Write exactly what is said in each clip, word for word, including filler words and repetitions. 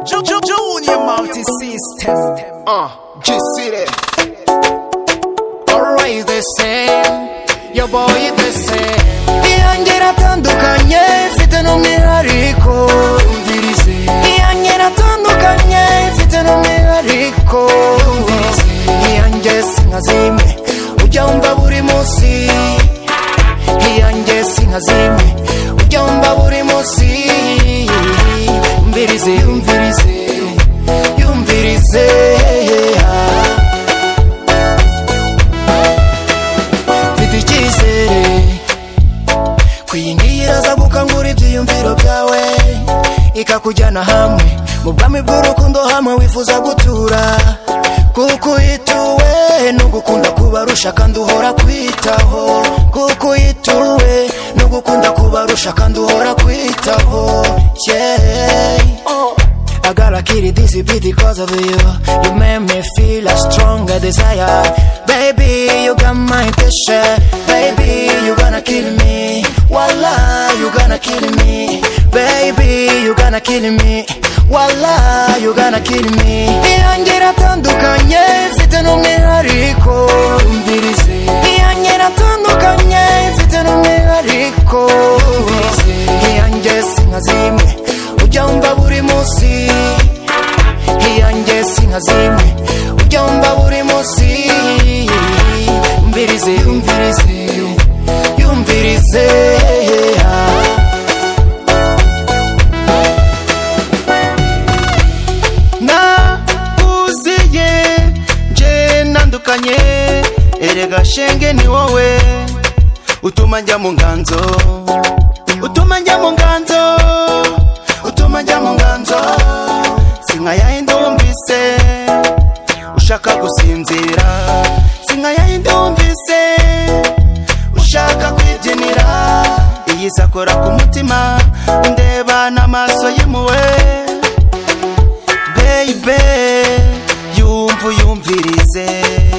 Junior multi-system. Uh, G-City. Always the same. Your boy is the same. Iyangira tandukanye mfite n'umwihariko umvirize. Iyangira tandukanye mfite n'umwihariko umvirize. Iyanjye sinkazime ujya wumva buri munsi. Iyanjye sinkazime ujya wumva buri munsi. Umvirize umvirize yumvirize. Mfite icyizere kwiyingira za gukangura ibyiyumviro byawe ikakujyana hamwe mu bwami bw'urukundo hamwe wifuza gutura kuko uyituwe no gukunda kubarusha kandi uhora kwitaho kuko uyituwe no gukunda kubarusha kandi uhora kwitaho. Yeah, I gotta kill it this beat because of you. You made me feel a stronger desire. Baby, you got my attention. Baby, you gonna kill me. Wallah, you gonna kill me. Baby, you gonna kill me. Wallah, you gonna kill me. Iyangira tandukanye mfite n'umwihariko umvirize. Iyangira tandukanye mfite n'umwihariko umvirize. Iyanjye sinkazime ujya wumva buri munsi. Iyanjye sinkazime ujya wumva buri munsi. Umvirize umvirize yumvirize. Nakuziye nje nandukanye erega shenge ni wowe utuma njya mu nganzo utuma njya mu nganzo utuma njya mu nganzo sinka yahinde wumvise ushaka gusinzira sinka yahinde wumvise ushaka kwibyinira iyi sakora ku mutima ndeba n'amaso y'impuhwe. Baby yumva yumvirize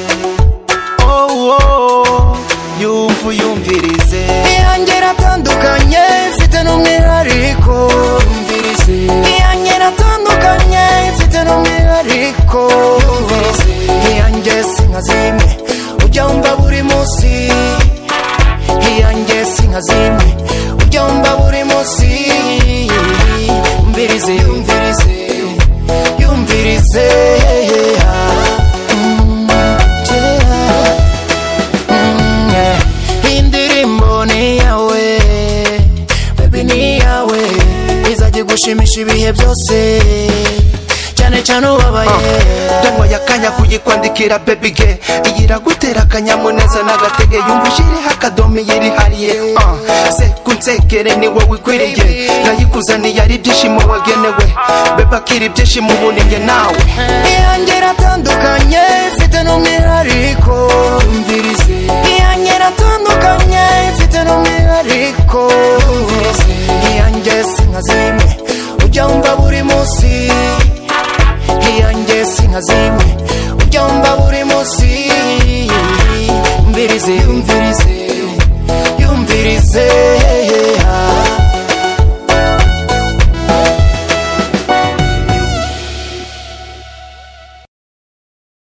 oh oh yumva yumvirize. Iyangira tandukanye mfite n'umwihariko umvirize. Iyangira tandukanye mfite n'umwihariko umvirize. Iyanjye sinkazime ujya wumva buri munsi. Iyanjye sinkazime ujya wumva buri munsi. Umvirize yumvirize yumvirize. Mm, yeah. Mm, yeah. Indirimbo ni yawe baby ni yawe izajya gushimisha ibihe byose cyane cyane ubabaye. Ndanywa yakanya kuyikwandikira baby ge iyiragutera akanyamuneza n'agatege yumva ushiriho akadomi yirihariye. uh, se kunsekere ni wowe ikwiriye nayikuzaniye ari ibyishimo wagenewe bebe akira ibyishimo ubundi njye nawe. Iyangira tandukanye mfite n'umwihariko umvirize.